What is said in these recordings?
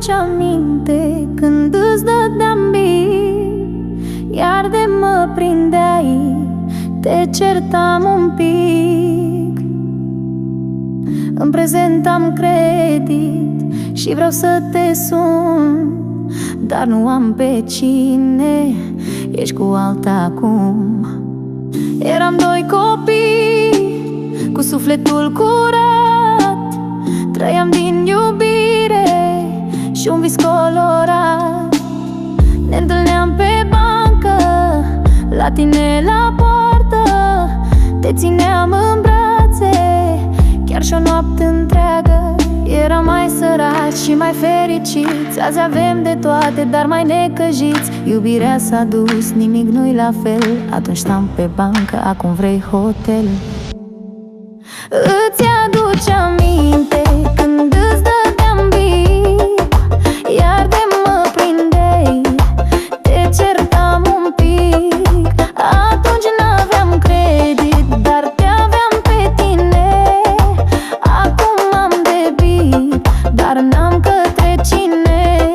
aduce aminte când îți dădeam bine, iar de mă prindeai, te certam un pic. În prezent am credit și vreau să te sun, dar nu am pe cine, ești cu alta acum. Eram doi copii cu sufletul curat, trăiam din iubire și un vis colorat. Ne întâlneam pe bancă, la tine la poartă, te țineam în brațe, chiar și o noapte întreagă. Eram mai săraci și mai fericiți, azi avem de toate, dar mai necăjiți. Iubirea s-a dus, nimic nu-i la fel. Atunci stam pe bancă, acum vrei hotel. Îți aduce aminte când îți dădeam bine, iar de mă prindeai, te certam un pic. Atunci n-aveam credit, dar te aveam pe tine. Acum am debit, dar n-am către cine.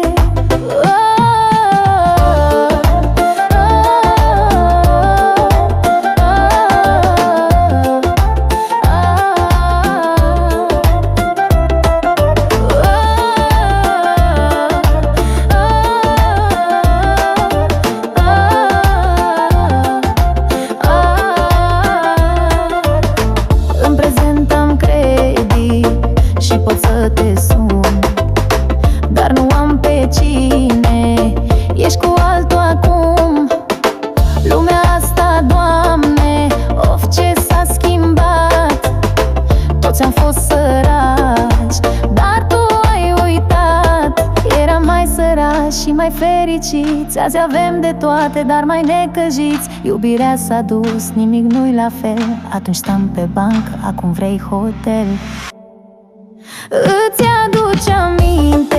Și pot să te sun, dar nu am pe cine, ești cu altul acum. Lumea asta, Doamne, of, ce s-a schimbat. Toți am fost săraci, dar Tu ai uitat. Eram mai săraci și mai fericiți, azi avem de toate, dar mai necăjiți. Iubirea s-a dus, nimic nu-i la fel. Atunci stam pe bancă, acum vrei hotel. Îți aduce aminte